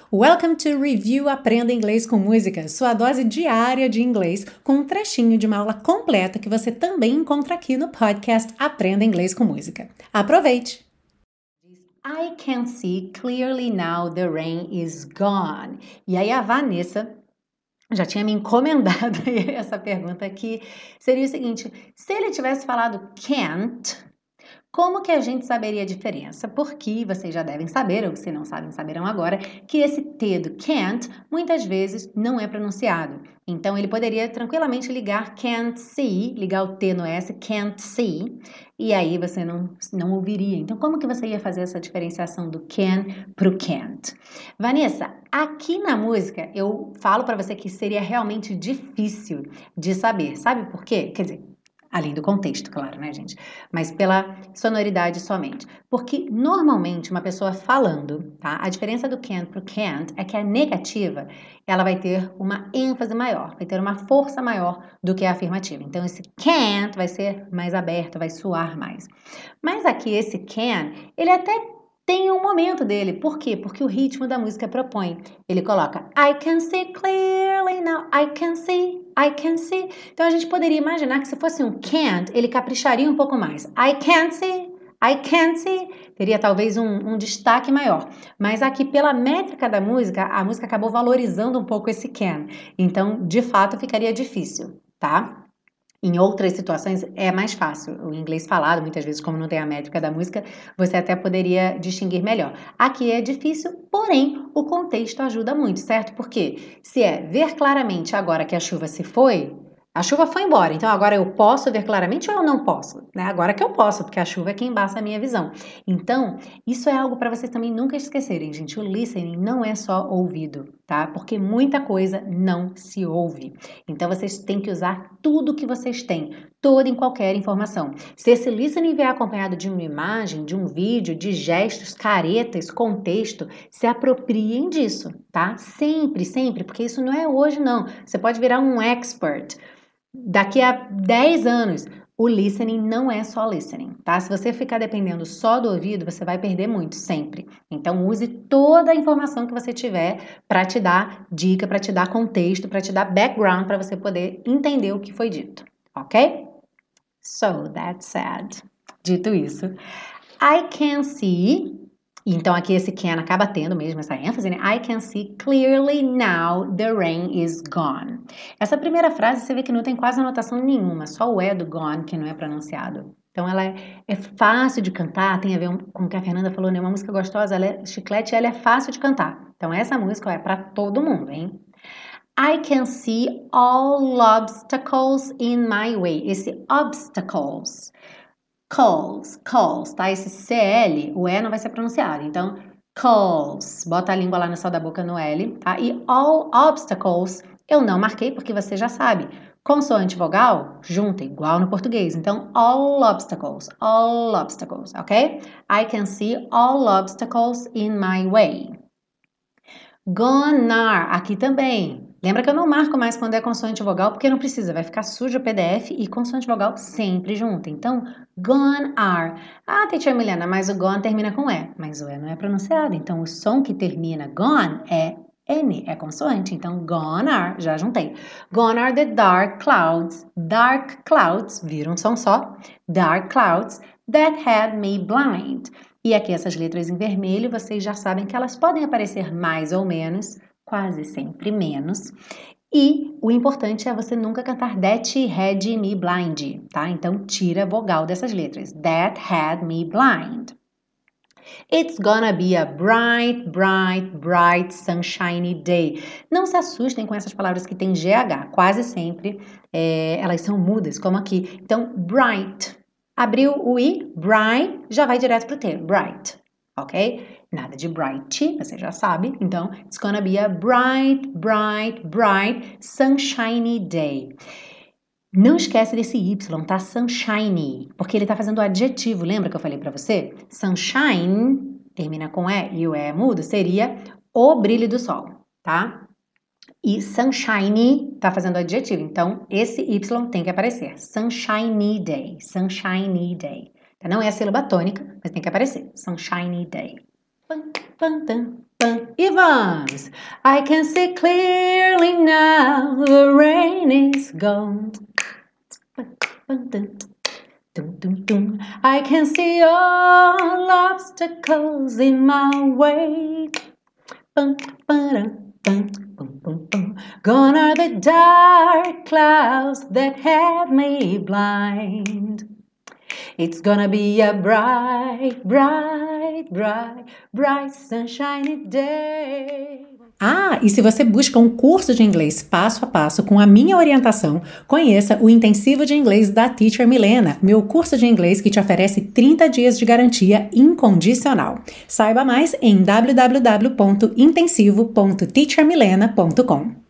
Welcome to Review Aprenda Inglês com Música, sua dose diária de inglês com um trechinho de uma aula completa que você também encontra aqui no podcast Aprenda Inglês com Música. Aproveite! I can see clearly now the rain is gone. E aí a Vanessa já tinha me encomendado essa pergunta aqui. Seria o seguinte, se ele tivesse falado can't, como que a gente saberia a diferença? Porque vocês já devem saber, ou se não sabem, saberão agora, que esse T do can't muitas vezes não é pronunciado. Então, ele poderia tranquilamente ligar can't see, ligar o T no S, can't see, e aí você não ouviria. Então, como que você ia fazer essa diferenciação do can pro can't? Vanessa, aqui na música eu falo para você que seria realmente difícil de saber. Sabe por quê? Quer dizer, além do contexto, claro, né, gente? Mas pela sonoridade somente. Porque, normalmente, uma pessoa falando, tá? A diferença do can pro can't é que a negativa, ela vai ter uma ênfase maior, vai ter uma força maior do que a afirmativa. Então, esse can't vai ser mais aberto, vai soar mais. Mas aqui, esse can, ele até tem um momento dele. Por quê? Porque o ritmo da música propõe. Ele coloca I can see clearly now, I can see, I can see. Então, a gente poderia imaginar que se fosse um can't, ele capricharia um pouco mais. I can't see, I can't see. Teria talvez um destaque maior. Mas aqui, pela métrica da música, a música acabou valorizando um pouco esse can. Então, de fato, ficaria difícil, tá? Em outras situações é mais fácil. O inglês falado, muitas vezes, como não tem a métrica da música, você até poderia distinguir melhor. Aqui é difícil, porém, o contexto ajuda muito, certo? Porque se é ver claramente agora que a chuva se foi, a chuva foi embora, então agora eu posso ver claramente ou eu não posso? Né? Agora que eu posso, porque a chuva é que embaça a minha visão. Então, isso é algo para vocês também nunca esquecerem, gente. O listening não é só ouvido, tá? Porque muita coisa não se ouve. Então, vocês têm que usar tudo que vocês têm, toda e qualquer informação. Se esse listening vier acompanhado de uma imagem, de um vídeo, de gestos, caretas, contexto, se apropriem disso, tá? Sempre, sempre, porque isso não é hoje, não. Você pode virar um expert. Daqui a 10 anos, o listening não é só listening, tá? Se você ficar dependendo só do ouvido, você vai perder muito, sempre. Então, use toda a informação que você tiver para te dar dica, para te dar contexto, para te dar background, para você poder entender o que foi dito, ok? So, that said. Dito isso, I can see... Então, aqui esse can acaba tendo mesmo essa ênfase, né? I can see clearly now the rain is gone. Essa primeira frase você vê que não tem quase anotação nenhuma, só o E do gone que não é pronunciado. Então, ela é fácil de cantar, tem a ver com o que a Fernanda falou, né? Uma música gostosa, ela é chiclete, ela é fácil de cantar. Então, essa música é para todo mundo, hein? I can see all obstacles in my way. Esse obstacles... calls, tá? Esse CL, o E não vai ser pronunciado. Então, calls, bota a língua lá no céu da boca no L, tá? E all obstacles, eu não marquei porque você já sabe. Consoante vogal, junta, igual no português. Então, all obstacles, ok? I can see all obstacles in my way. Gone are, aqui também. Lembra que eu não marco mais quando é consoante vogal, porque não precisa, vai ficar sujo o PDF e consoante vogal sempre junto. Então, gone are. Ah, teacher Milena, mas o gone termina com E, mas o E não é pronunciado. Então, o som que termina gone é N, é consoante. Então, gone are, já juntei. Gone are the dark clouds, vira um som só, dark clouds that had me blind. E aqui essas letras em vermelho, vocês já sabem que elas podem aparecer mais ou menos, quase sempre menos. E o importante é você nunca cantar that had me blind, tá? Então, tira a vogal dessas letras. That had me blind. It's gonna be a bright, bright, bright, sunshiny day. Não se assustem com essas palavras que tem GH. Quase sempre elas são mudas, como aqui. Então, bright. Abriu o I, bright, já vai direto pro T, bright, ok? Nada de bright, você já sabe. Então, it's gonna be a bright, bright, bright, sunshiny day. Não esquece desse Y, tá? Sunshiny, porque ele tá fazendo adjetivo. Lembra que eu falei pra você? Sunshine, termina com E e o E é mudo, seria o brilho do sol, tá? E sunshiny tá fazendo adjetivo, então esse Y tem que aparecer. Sunshiny day, sunshiny day. Não é a sílaba tônica, mas tem que aparecer. Sunshiny day. E vamos! I can see clearly now the rain is gone. I can see all obstacles in my way. Gone are the dark clouds that had me blind. It's gonna be a bright, bright, bright, bright sunshiny day. Ah, e se você busca um curso de inglês passo a passo com a minha orientação, conheça o Intensivo de Inglês da Teacher Milena, meu curso de inglês que te oferece 30 dias de garantia incondicional. Saiba mais em www.intensivo.teachermilena.com.